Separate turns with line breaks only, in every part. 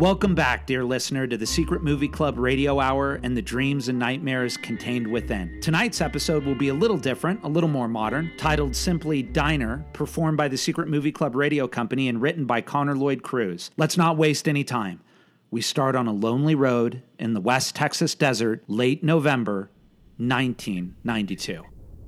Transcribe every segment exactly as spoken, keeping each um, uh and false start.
Welcome back, dear listener, to the Secret Movie Club Radio Hour and the dreams and nightmares contained within. Tonight's episode will be a little different, a little more modern, titled simply Diner, performed by the Secret Movie Club Radio Company and written by Connor Lloyd Cruz. Let's not waste any time. We start on a lonely road in the West Texas desert, late November, nineteen ninety-two.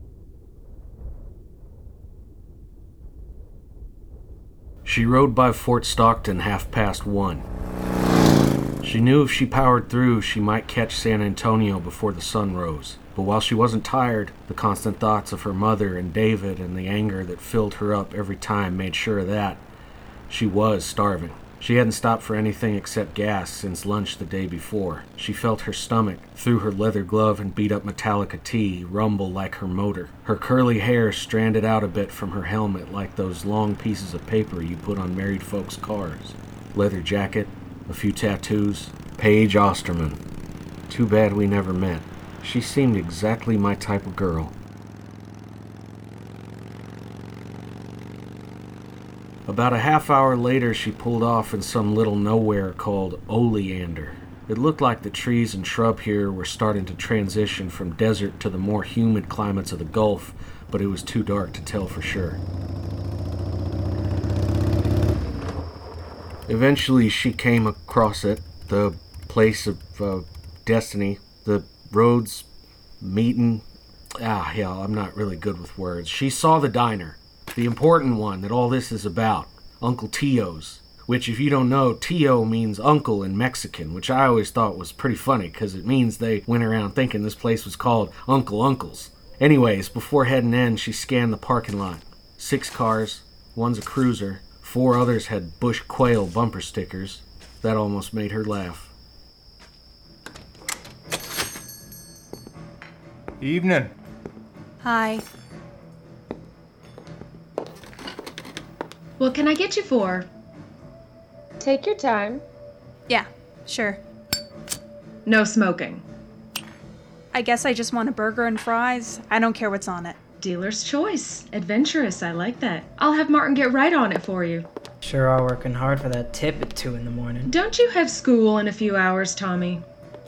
She rode by Fort Stockton half past one. She knew if she powered through, she might catch San Antonio before the sun rose. But while she wasn't tired, the constant thoughts of her mother and David and the anger that filled her up every time made sure of that. She was starving. She hadn't stopped for anything except gas since lunch the day before. She felt her stomach, through her leather glove and beat-up Metallica tee, rumble like her motor. Her curly hair stranded out a bit from her helmet like those long pieces of paper you put on married folks' cars. Leather jacket, a few tattoos. Paige Osterman. Too bad we never met. She seemed exactly my type of girl. About a half hour later, she pulled off in some little nowhere called Oleander. It looked like the trees and shrub here were starting to transition from desert to the more humid climates of the Gulf, but it was too dark to tell for sure. Eventually, she came across it, the place of uh, destiny, the roads meeting. Ah, yeah, I'm not really good with words. She saw the diner. The important one that all this is about, Uncle Tio's, which if you don't know, Tio means uncle in Mexican, which I always thought was pretty funny because it means they went around thinking this place was called Uncle Uncle's. Anyways, before heading in, she scanned the parking lot. Six cars, one's a cruiser, four others had Bush Quail bumper stickers. That almost made her laugh.
Evening.
Hi.
What can I get you for?
Take your time.
Yeah, sure.
No smoking.
I guess I just want a burger and fries. I don't care what's on it.
Dealer's choice. Adventurous, I like that. I'll have Martin get right on it for you.
Sure are working hard for that tip at two in the morning.
Don't you have school in a few hours, Tommy?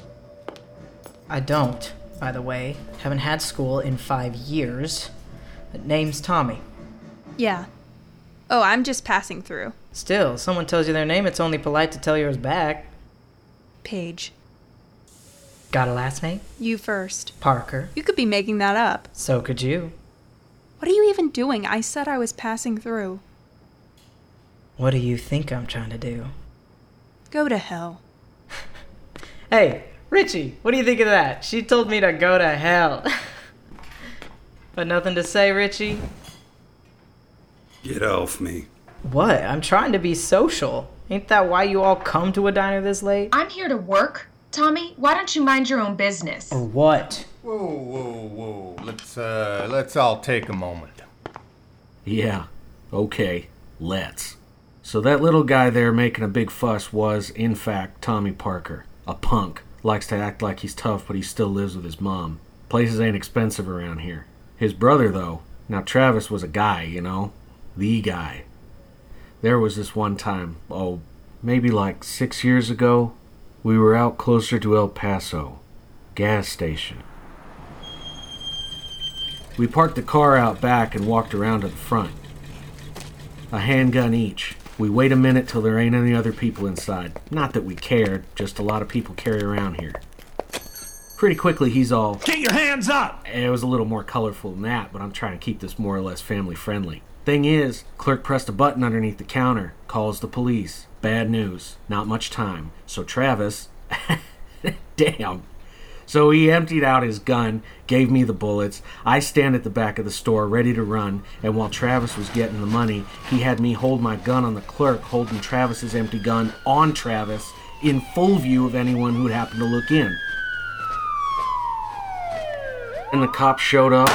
I don't, by the way. Haven't had school in five years. Name's Tommy.
Yeah. Oh, I'm just passing through.
Still, someone tells you their name, it's only polite to tell yours back.
Paige.
Got a last name?
You first.
Parker.
You could be making that up.
So could you.
What are you even doing? I said I was passing through.
What do you think I'm trying to do?
Go to hell.
Hey, Richie, what do you think of that? She told me to go to hell. But nothing to say, Richie?
Get off me.
What? I'm trying to be social. Ain't that why you all come to a diner this late?
I'm here to work. Tommy, why don't you mind your own business?
Or what?
Whoa, whoa, whoa. Let's, uh, let's all take a moment.
Yeah, okay, let's. So that little guy there making a big fuss was, in fact, Tommy Parker. A punk. Likes to act like he's tough, but he still lives with his mom. Places ain't expensive around here. His brother, though. Now, Travis was a guy, you know? The guy. There was this one time, oh, maybe like six years ago, we were out closer to El Paso. Gas station. We parked the car out back and walked around to the front. A handgun each. We wait a minute till there ain't any other people inside. Not that we cared, just a lot of people carry around here. Pretty quickly he's all,
"Get your hands up!"
It was a little more colorful than that, but I'm trying to keep this more or less family friendly. Thing is, clerk pressed a button underneath the counter, calls the police. Bad news, not much time. So Travis, damn. So he emptied out his gun, gave me the bullets. I stand at the back of the store ready to run, and while Travis was getting the money, he had me hold my gun on the clerk, holding Travis's empty gun on Travis, in full view of anyone who'd happen to look in. And the cops showed up,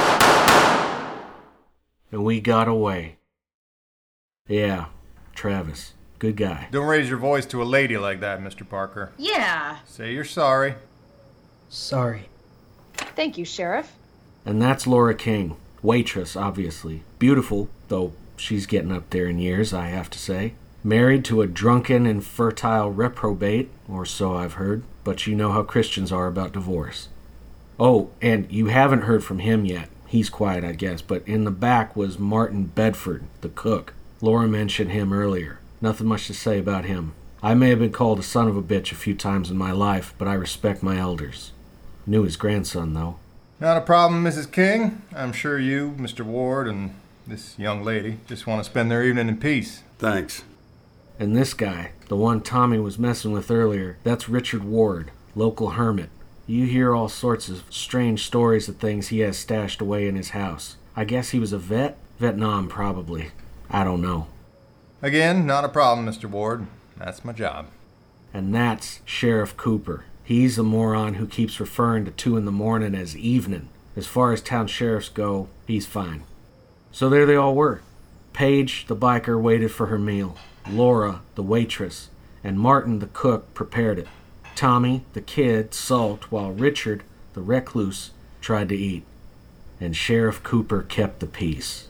and we got away. Yeah, Travis, good guy.
Don't raise your voice to a lady like that, Mister Parker.
Yeah.
Say you're sorry.
Sorry.
Thank you, Sheriff.
And that's Laura King. Waitress, obviously. Beautiful, though she's getting up there in years, I have to say. Married to a drunken, infertile reprobate, or so I've heard, but you know how Christians are about divorce. Oh, and you haven't heard from him yet. He's quiet, I guess, but in the back was Martin Bedford, the cook. Laura mentioned him earlier. Nothing much to say about him. I may have been called a son of a bitch a few times in my life, but I respect my elders. Knew his grandson, though.
Not a problem, Missus King. I'm sure you, Mister Ward, and this young lady just want to spend their evening in peace.
Thanks.
And this guy, the one Tommy was messing with earlier, that's Richard Ward, local hermit. You hear all sorts of strange stories of things he has stashed away in his house. I guess he was a vet? Vietnam, probably. I don't know.
Again, not a problem, Mister Ward. That's my job.
And that's Sheriff Cooper. He's the moron who keeps referring to two in the morning as evening. As far as town sheriffs go, he's fine. So there they all were. Paige, the biker, waited for her meal. Laura, the waitress, and Martin, the cook, prepared it. Tommy, the kid, sulked, while Richard, the recluse, tried to eat. And Sheriff Cooper kept the peace.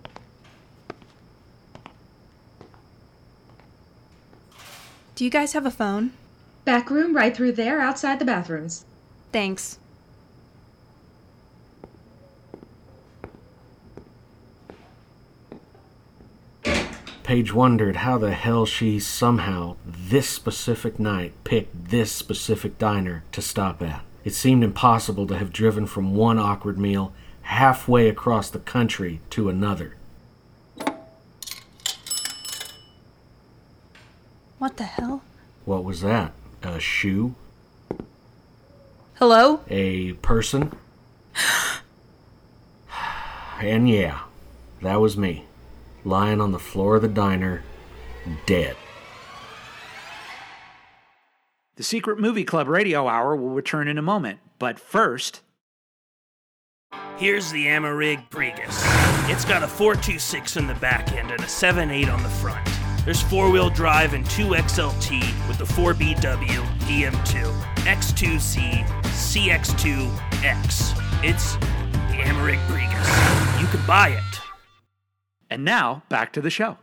Do you guys have a phone?
Back room right through there, outside the bathrooms.
Thanks.
Paige wondered how the hell she somehow, this specific night, picked this specific diner to stop at. It seemed impossible to have driven from one awkward meal halfway across the country to another.
What the hell?
What was that? A shoe?
Hello?
A person? And yeah, that was me. Lying on the floor of the diner, dead.
The Secret Movie Club Radio Hour will return in a moment, but first...
Here's the Amarig Brigus. It's got a four two six in the back end and a seven eight on the front. There's four-wheel drive and two X L T with the four B W D M two, X two C, C X two X. It's the Amarig Brigus. You can buy it.
And now, back to the show.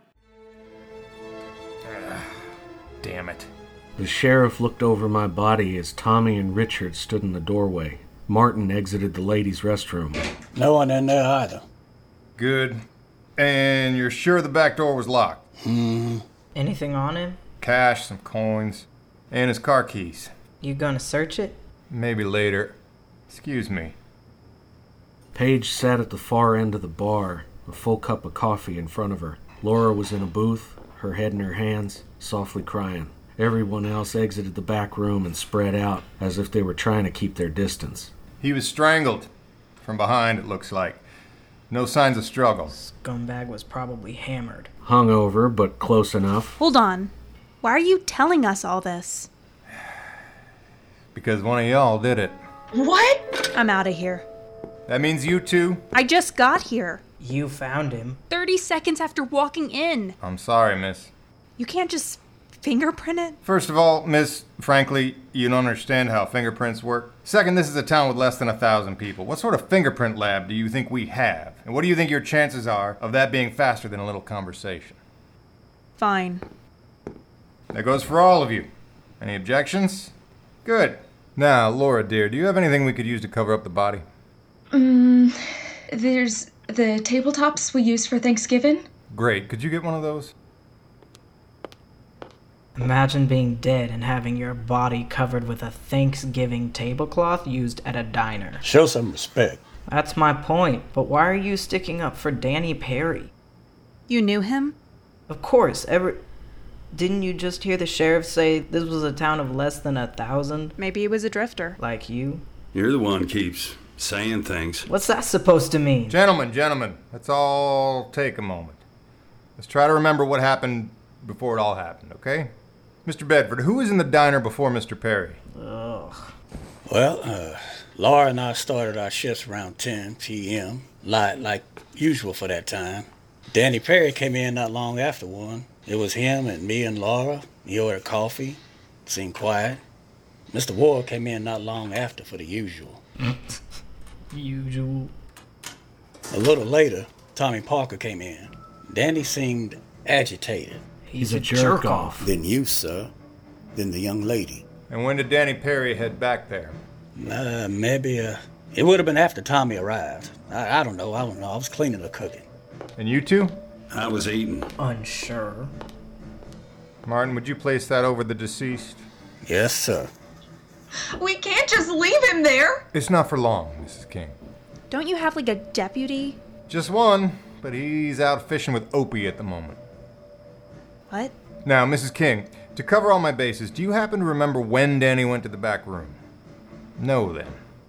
Uh, damn it.
The sheriff looked over my body as Tommy and Richard stood in the doorway. Martin exited the ladies' restroom.
No one in there either.
Good. And you're sure the back door was locked?
Hmm.
Anything on him?
Cash, some coins, and his car keys.
You gonna search it?
Maybe later. Excuse me.
Paige sat at the far end of the bar, a full cup of coffee in front of her. Laura was in a booth, her head in her hands, softly crying. Everyone else exited the back room and spread out, as if they were trying to keep their distance.
He was strangled. From behind, it looks like. No signs of struggle.
Scumbag was probably hammered.
Hungover, but close enough.
Hold on. Why are you telling us all this?
Because one of y'all did it.
What?
I'm out of here.
That means you two?
I just got here.
You found him.
thirty seconds after walking in.
I'm sorry, miss.
You can't just fingerprint it?
First of all, miss, frankly, you don't understand how fingerprints work. Second, this is a town with less than a thousand people. What sort of fingerprint lab do you think we have? And what do you think your chances are of that being faster than a little conversation?
Fine.
That goes for all of you. Any objections? Good. Now, Laura, dear, do you have anything we could use to cover up the body?
Um, there's the tabletops we used for Thanksgiving.
Great. Could you get one of those?
Imagine being dead and having your body covered with a Thanksgiving tablecloth used at a diner.
Show some respect.
That's my point, but why are you sticking up for Danny Perry?
You knew him?
Of course, ever... Didn't you just hear the sheriff say this was a town of less than a thousand?
Maybe he was a drifter.
Like you?
You're the one keeps saying things.
What's that supposed to mean?
Gentlemen, gentlemen, let's all take a moment. Let's try to remember what happened before it all happened, okay? Mister Bedford, who was in the diner before Mister Perry?
Ugh.
Well, uh, Laura and I started our shifts around ten p.m., like, like usual for that time. Danny Perry came in not long after one. It was him and me and Laura. He ordered coffee, seemed quiet. Mister Ward came in not long after for the usual.
Usual.
A little later, Tommy Parker came in. Danny seemed agitated.
He's,
He's a, a jerk, jerk off. off.
Then you, sir. Then the young lady.
And when did Danny Perry head back there?
Uh, maybe, uh, it would have been after Tommy arrived. I, I don't know, I don't know. I was cleaning or cooking.
And you two?
I was eating.
Unsure.
Martin, would you place that over the deceased?
Yes, sir.
We can't just leave him there.
It's not for long, Missus King.
Don't you have like a deputy?
Just one, but he's out fishing with Opie at the moment.
What?
Now, Missus King, to cover all my bases, do you happen to remember when Danny went to the back room? No, then.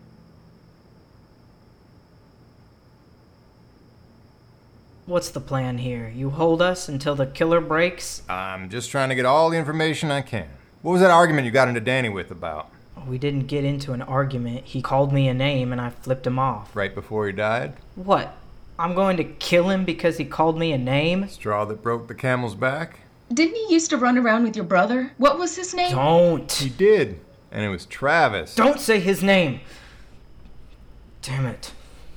What's the plan here? You hold us until the killer breaks?
I'm just trying to get all the information I can. What was that argument you got into Danny with about?
We didn't get into an argument. He called me a name and I flipped him off.
Right before he died?
What? I'm going to kill him because he called me a name?
Straw that broke the camel's back?
Didn't he used to run around with your brother? What was his name?
Don't.
He did. And it was Travis.
Don't say his name. Damn it.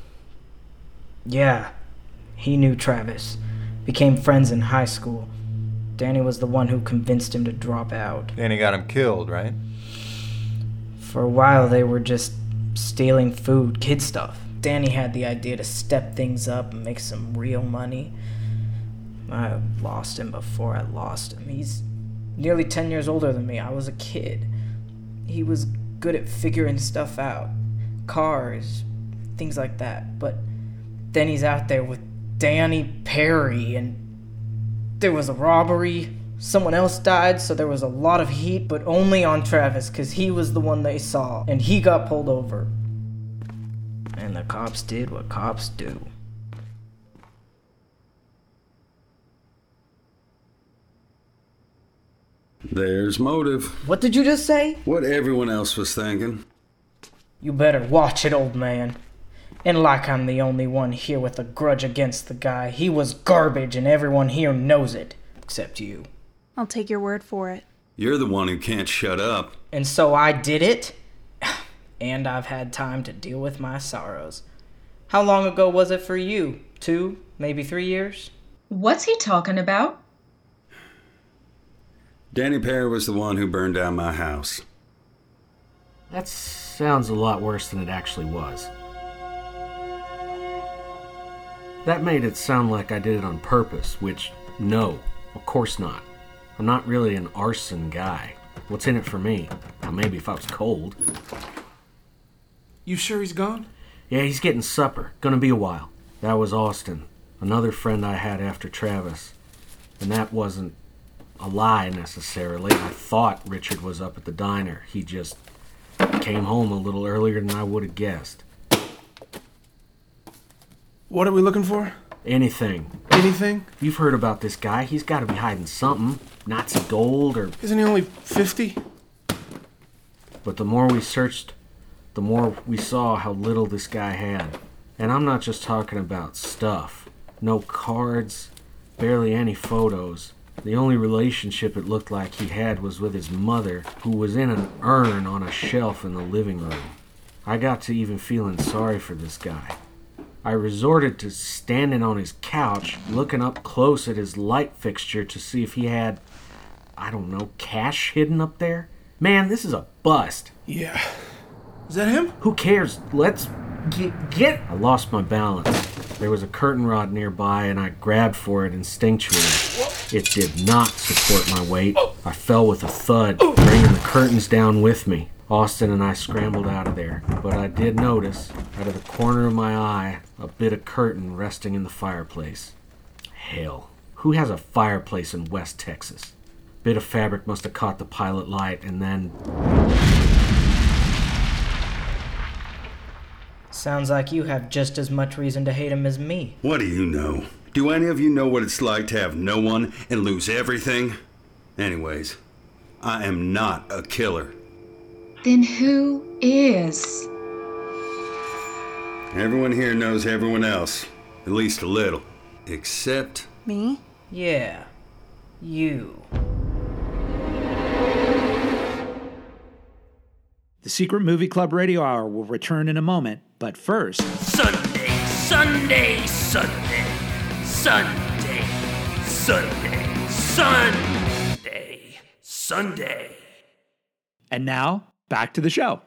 Yeah, he knew Travis. Became friends in high school. Danny was the one who convinced him to drop out.
Danny got him killed, right?
For a while, they were just stealing food, kid stuff. Danny had the idea to step things up and make some real money. I lost him before I lost him. He's nearly ten years older than me. I was a kid. He was good at figuring stuff out. Cars, things like that. But then he's out there with Danny Perry, and there was a robbery. Someone else died, so there was a lot of heat, but only on Travis, because he was the one they saw, and he got pulled over. And the cops did what cops do.
There's motive.
What did you just say?
What everyone else was thinking.
You better watch it, old man. And like I'm the only one here with a grudge against the guy, he was garbage and everyone here knows it. Except you.
I'll take your word for it.
You're the one who can't shut up.
And so I did it. And I've had time to deal with my sorrows. How long ago was it for you? Two, maybe three years?
What's he talking about?
Danny Perry was the one who burned down my house.
That sounds a lot worse than it actually was. That made it sound like I did it on purpose, which, no, of course not. I'm not really an arson guy. What's in it for me? Well, maybe if I was cold.
You sure he's gone?
Yeah, he's getting supper. Gonna be a while. That was Austin, another friend I had after Travis. And that wasn't a lie, necessarily. I thought Richard was up at the diner. He just came home a little earlier than I would have guessed.
What are we looking for?
Anything.
Anything?
You've heard about this guy. He's got to be hiding something. Nazi gold or...
Isn't he only fifty?
But the more we searched, the more we saw how little this guy had. And I'm not just talking about stuff. No cards, barely any photos. The only relationship it looked like he had was with his mother, who was in an urn on a shelf in the living room. I got to even feeling sorry for this guy. I resorted to standing on his couch, looking up close at his light fixture to see if he had, I don't know, cash hidden up there. Man, this is a bust.
Yeah. Is that him?
Who cares? Let's get... get... I lost my balance. There was a curtain rod nearby, and I grabbed for it instinctually. It did not support my weight. I fell with a thud, bringing the curtains down with me. Austin and I scrambled out of there, but I did notice, out of the corner of my eye, a bit of curtain resting in the fireplace. Hell, who has a fireplace in West Texas? Bit of fabric must have caught the pilot light, and then...
Sounds like you have just as much reason to hate him as me.
What do you know? Do any of you know what it's like to have no one and lose everything? Anyways, I am not a killer.
Then who is?
Everyone here knows everyone else, at least a little. Except...
Me?
Yeah, you.
The Secret Movie Club Radio Hour will return in a moment, but first...
Sunday, Sunday, Sunday, Sunday, Sunday. Sunday. Sunday.
And now, back to the show.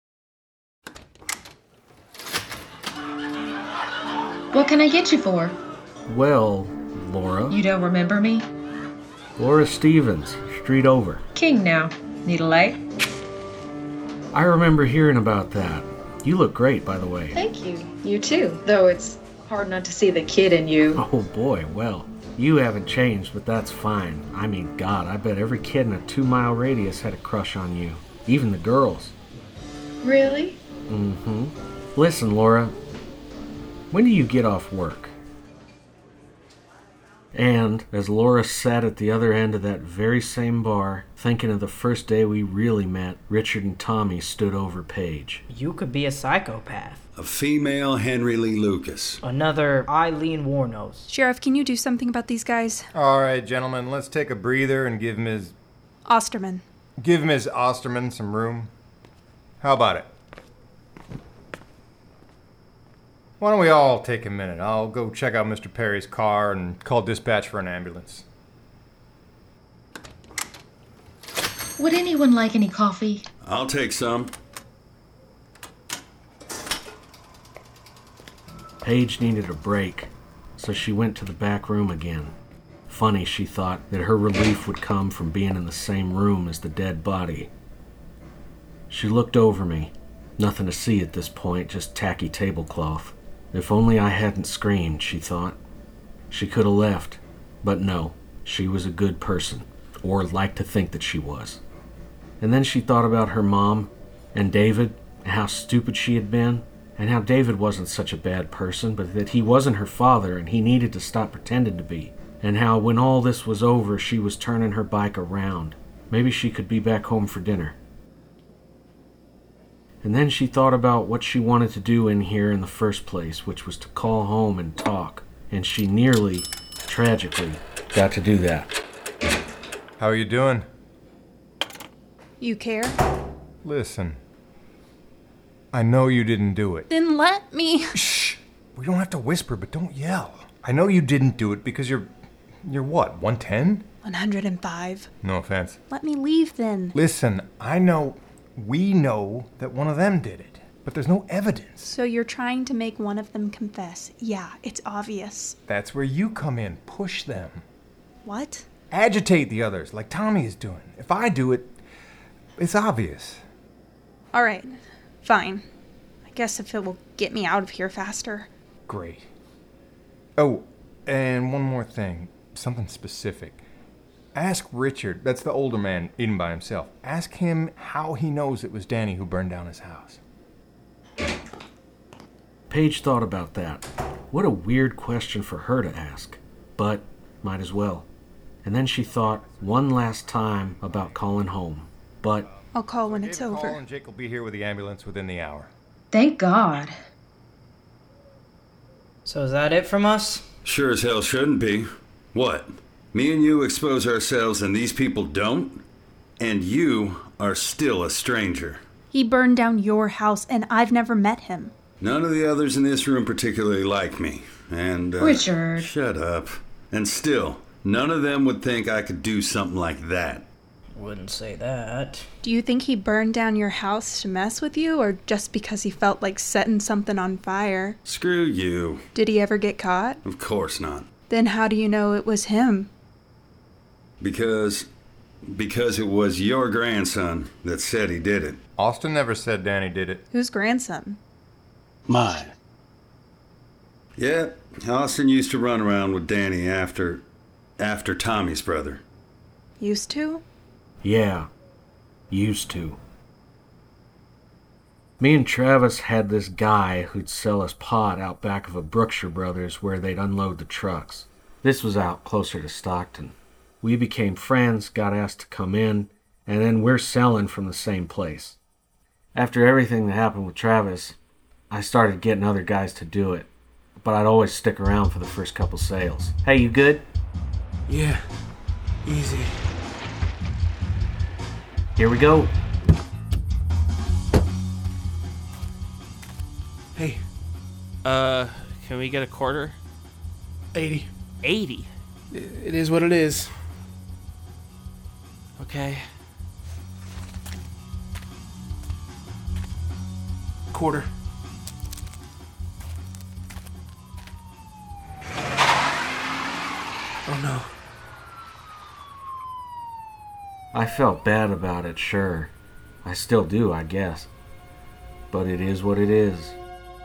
What can I get you for?
Well, Laura.
You don't remember me?
Laura Stevens, street over.
King now. Need a light?
I remember hearing about that. You look great, by the way.
Thank you. You too, though it's hard not to see the kid in you.
Oh boy, well, you haven't changed, but that's fine. I mean, God, I bet every kid in a two-mile radius had a crush on you. Even the girls.
Really?
Mm-hmm. Listen, Laura, when do you get off work? And as Laura sat at the other end of that very same bar, thinking of the first day we really met, Richard and Tommy stood over Paige.
You could be a psychopath.
A female Henry Lee Lucas.
Another Eileen Warnose.
Sheriff, can you do something about these guys?
All right, gentlemen, let's take a breather and give Miz
Osterman.
Give Miz Osterman some room. How about it? Why don't we all take a minute? I'll go check out Mister Perry's car and call dispatch for an ambulance.
Would anyone like any coffee?
I'll take some.
Paige needed a break, so she went to the back room again. Funny, she thought, that her relief would come from being in the same room as the dead body. She looked over me. Nothing to see at this point, just tacky tablecloth. If only I hadn't screamed, she thought. She could have left, but no, she was a good person, or liked to think that she was. And then she thought about her mom and David, and how stupid she had been, and how David wasn't such a bad person, but that he wasn't her father and he needed to stop pretending to be, and how when all this was over she was turning her bike around. Maybe she could be back home for dinner. And then she thought about what she wanted to do in here in the first place, which was to call home and talk. And she nearly, tragically, got to do that.
How are you doing?
You care?
Listen. I know you didn't do it.
Then let me.
Shh! We don't have to whisper, but don't yell. I know you didn't do it because you're... You're what, one ten?
one hundred five.
No offense.
Let me leave then.
Listen, I know... We know that one of them did it, but there's no evidence.
So you're trying to make one of them confess. Yeah, it's obvious.
That's where you come in. Push them.
What?
Agitate the others, like Tommy is doing. If I do it, it's obvious.
All right, fine. I guess if it will get me out of here faster.
Great. Oh, and one more thing. Something specific. Ask Richard, that's the older man eating by himself. Ask him how he knows it was Danny who burned down his house.
Paige thought about that. What a weird question for her to ask. But, might as well. And then she thought one last time about calling home. But...
I'll call when it's
David
over.
Call and Jake will be here with the ambulance within the hour.
Thank God.
So is that it from us?
Sure as hell shouldn't be. What? Me and you expose ourselves and these people don't? And you are still a stranger.
He burned down your house and I've never met him.
None of the others in this room particularly like me. And, uh...
Richard.
Shut up. And still, none of them would think I could do something like that.
Wouldn't say that.
Do you think he burned down your house to mess with you, or just because he felt like setting something on fire?
Screw you.
Did he ever get caught?
Of course not.
Then how do you know it was him?
Because... Because it was your grandson that said he did it.
Austin never said Danny did it.
Whose grandson?
Mine.
Yeah, Austin used to run around with Danny after... after Tommy's brother.
Used to?
Yeah, used to. Me and Travis had this guy who'd sell us pot out back of a Brookshire Brothers where they'd unload the trucks. This was out closer to Stockton. We became friends, got asked to come in, and then we're selling from the same place. After everything that happened with Travis, I started getting other guys to do it, but I'd always stick around for the first couple sales. Hey, you good?
Yeah, easy.
Here we go.
Hey.
Uh, can we get a quarter?
eighty.
eighty?
It is what it is. Okay. Quarter. Oh no.
I felt bad about it, sure. I still do, I guess. But it is what it is.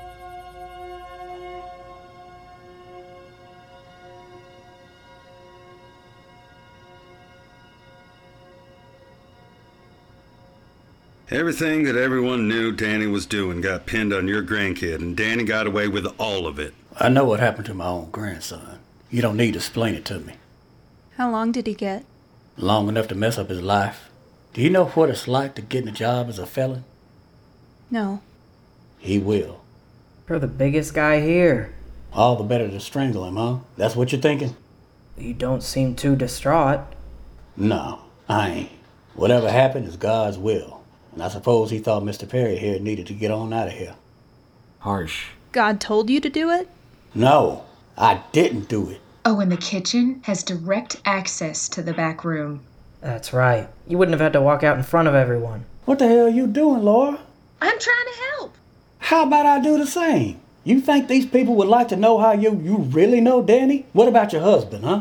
Everything that everyone knew Danny was doing got pinned on your grandkid, and Danny got away with all of it.
I know what happened to my own grandson. You don't need to explain it to me.
How long did he get?
Long enough to mess up his life. Do you know what it's like to get in a job as a felon?
No.
He will.
You're the biggest guy here.
All the better to strangle him, huh? That's what you're thinking?
You don't seem too distraught.
No, I ain't. Whatever happened is God's will. And I suppose he thought Mister Perry here needed to get on out of here.
Harsh.
God told you to do it?
No, I didn't do it.
Oh, and the kitchen has direct access to the back room.
That's right. You wouldn't have had to walk out in front of everyone.
What the hell are you doing, Laura?
I'm trying to help.
How about I do the same? You think these people would like to know how you, you really know Danny? What about your husband, huh?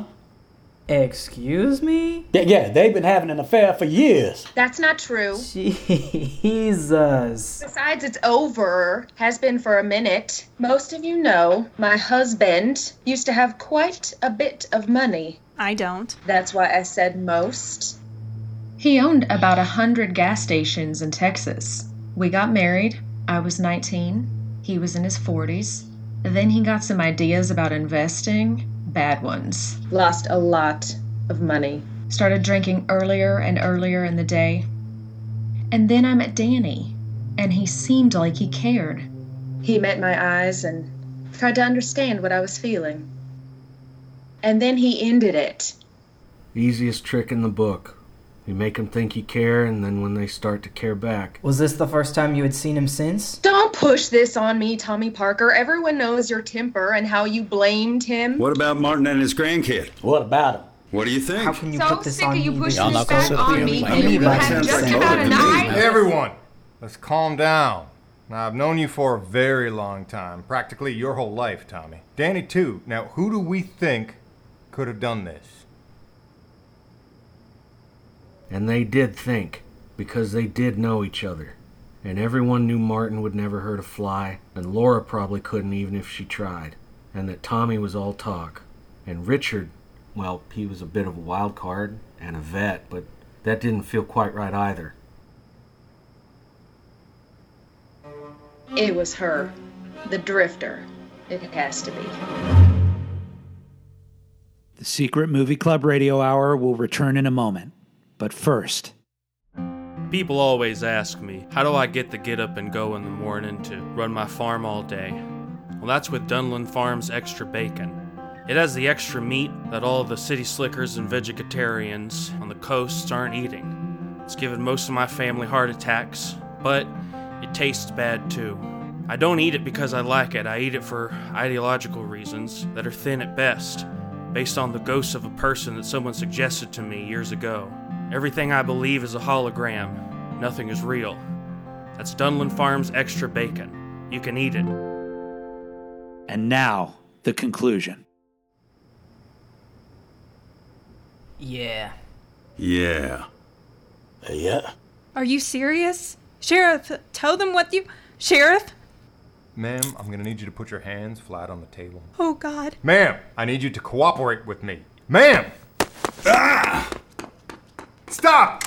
Excuse me?
Yeah, yeah, they've been having an affair for years.
That's not true.
Jesus.
Besides, it's over. Has been for a minute. Most of you know, my husband used to have quite a bit of money.
I don't.
That's why I said most.
He owned about a hundred gas stations in Texas. We got married. I was nineteen. He was in his forties. Then he got some ideas about investing. Bad ones.
Lost a lot of money.
Started drinking earlier and earlier in the day. And then I met Danny, and he seemed like he cared.
He met my eyes and tried to understand what I was feeling. And then he ended it.
Easiest trick in the book. You make them think you care, and then when they start to care back.
Was this the first time you had seen him since?
Don't push this on me, Tommy Parker. Everyone knows your temper and how you blamed him.
What about Martin and his grandkid?
What about him?
What do you think?
How can you
so
put this
sick
on
of you
me?
pushing
Y'all
this
not gonna
back
sit
on
here
me.
like
And you
anybody
had
sounds
just
like
about
over
an
to me.
eye.
Everyone, let's calm down. Now, I've known you for a very long time, practically your whole life, Tommy. Danny, too. Now, who do we think could have done this?
And they did think, because they did know each other. And everyone knew Martin would never hurt a fly, and Laura probably couldn't even if she tried. And that Tommy was all talk. And Richard, well, he was a bit of a wild card and a vet, but that didn't feel quite right either.
It was her. The drifter. It has to be.
The Secret Movie Club Radio Hour will return in a moment. But first...
People always ask me, how do I get the get up and go in the morning to run my farm all day? Well, that's with Dunlin Farms Extra Bacon. It has the extra meat that all the city slickers and vegetarians on the coasts aren't eating. It's given most of my family heart attacks, but it tastes bad too. I don't eat it because I like it. I eat it for ideological reasons that are thin at best, based on the ghost of a person that someone suggested to me years ago. Everything I believe is a hologram. Nothing is real. That's Dunlin Farms Extra Bacon. You can eat it.
And now, the conclusion.
Yeah.
Yeah.
Yeah.
Are you serious? Sheriff, tell them what you... Sheriff?
Ma'am, I'm gonna need you to put your hands flat on the table.
Oh, God.
Ma'am, I need you to cooperate with me. Ma'am! Ah! Stop!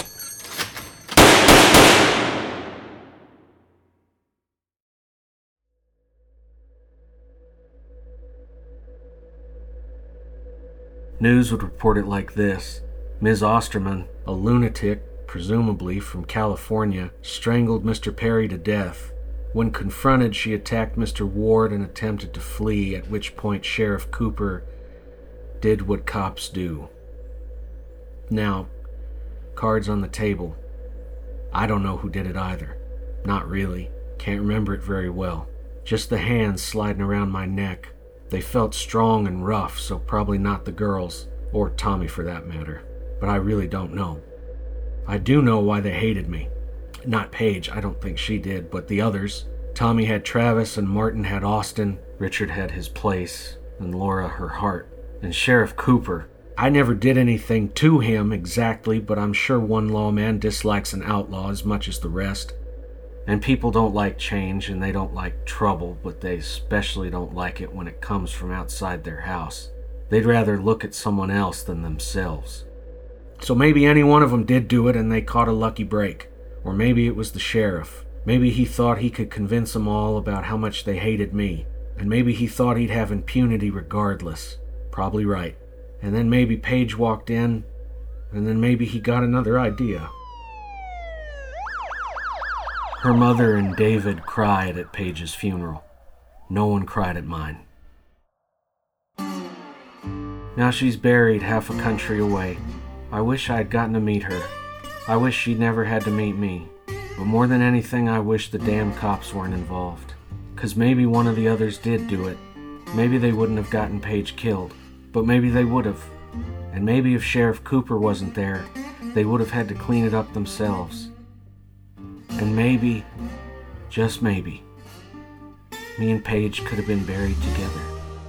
News would report it like this. Miz Osterman, a lunatic, presumably from California, strangled Mister Perry to death. When confronted, she attacked Mister Ward and attempted to flee, at which point Sheriff Cooper did what cops do. Now, cards on the table. I don't know who did it either. Not really. Can't remember it very well. Just the hands sliding around my neck. They felt strong and rough, so probably not the girls, or Tommy for that matter. But I really don't know. I do know why they hated me. Not Paige, I don't think she did, but the others. Tommy had Travis, and Martin had Austin. Richard had his place, and Laura her heart. And Sheriff Cooper. I never did anything to him exactly, but I'm sure one lawman dislikes an outlaw as much as the rest. And people don't like change, and they don't like trouble, but they especially don't like it when it comes from outside their house. They'd rather look at someone else than themselves. So maybe any one of them did do it and they caught a lucky break. Or maybe it was the sheriff. Maybe he thought he could convince them all about how much they hated me. And maybe he thought he'd have impunity regardless. Probably right. And then maybe Paige walked in, and then maybe he got another idea. Her mother and David cried at Paige's funeral. No one cried at mine. Now she's buried half a country away. I wish I had gotten to meet her. I wish she'd never had to meet me. But more than anything, I wish the damn cops weren't involved. 'Cause maybe one of the others did do it. Maybe they wouldn't have gotten Paige killed. But maybe they would have. And maybe if Sheriff Cooper wasn't there, they would have had to clean it up themselves. And maybe, just maybe, me and Paige could have been buried together.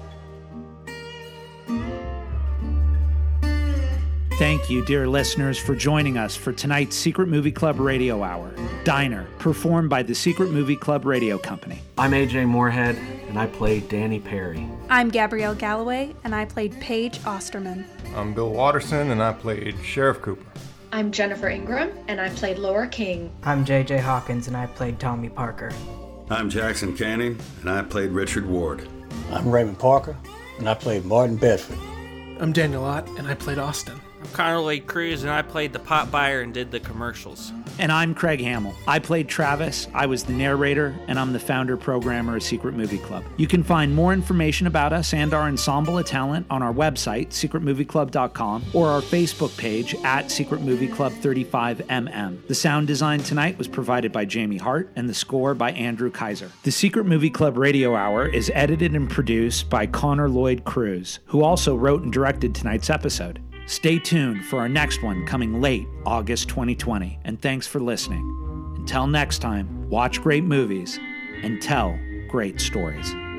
Thank you, dear listeners, for joining us for tonight's Secret Movie Club Radio Hour, Diner, performed by the Secret Movie Club Radio Company.
I'm A J Moorhead, and I played Danny Perry.
I'm Gabrielle Galloway, and I played Paige Osterman.
I'm Bill Watterson, and I played Sheriff Cooper.
I'm Jennifer Ingram, and I played Laura King.
I'm J J Hawkins, and I played Tommy Parker.
I'm Jackson Canning, and I played Richard Ward.
I'm Raymond Parker, and I played Martin Bedford.
I'm Daniel Ott, and I played Austin.
I'm Connor Lake Cruz, and I played the pot buyer and did the commercials.
And I'm Craig Hamill. I played Travis, I was the narrator, and I'm the founder-programmer of Secret Movie Club. You can find more information about us and our ensemble of talent on our website, secret movie club dot com, or our Facebook page at Secret Movie Club thirty-five M M. The sound design tonight was provided by Jamie Hart, and the score by Andrew Kaiser. The Secret Movie Club Radio Hour is edited and produced by Connor Lloyd Cruz, who also wrote and directed tonight's episode. Stay tuned for our next one coming late August twenty twenty, and thanks for listening. Until next time, watch great movies and tell great stories.